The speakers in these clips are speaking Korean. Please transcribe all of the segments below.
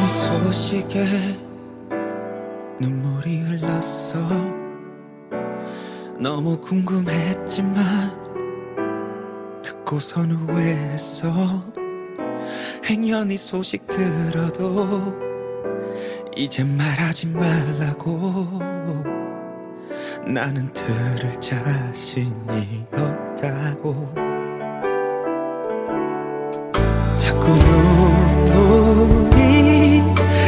네 소식에 눈물이 흘렀어. 너무 궁금했지만 듣고선 후회했어. 행여네 소식 들어도 이제 말하지 말라고. 나는 들을 자신이 없다고. 자꾸 눈물이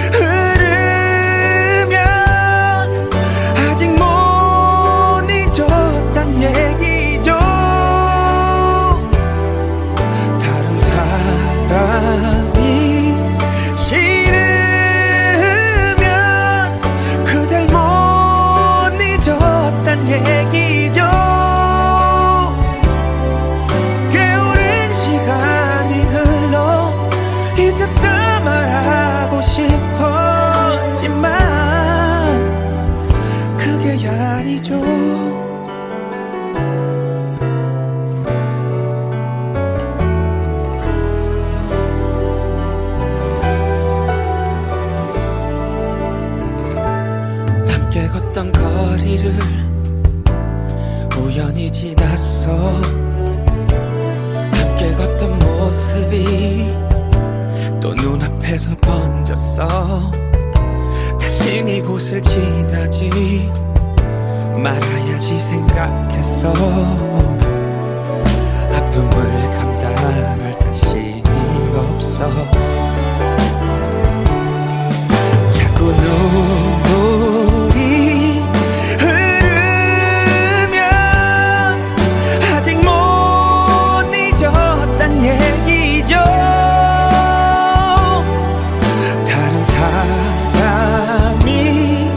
흐르면 아직 못 잊었단 얘기죠. 다른 사람이 싫으면 그댈 못 잊었단 얘기죠. 꽤 오랜 시간이 흘러 잊었다 말하고 싶었지만 그게 아니죠. 함께 걷던 거리를 우연히 지났어. 함께 걷던 모습이 또 눈앞에서 번졌어. 다시 이곳을 지나지 말아야지 생각했어. 아픔을 감당할 자신이 없어. 자꾸 눈물이 흐르면 아직 못 잊었단 얘기죠. 다른 사람이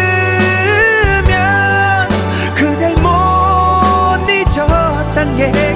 싫으면 그댈 못 잊었단 얘기.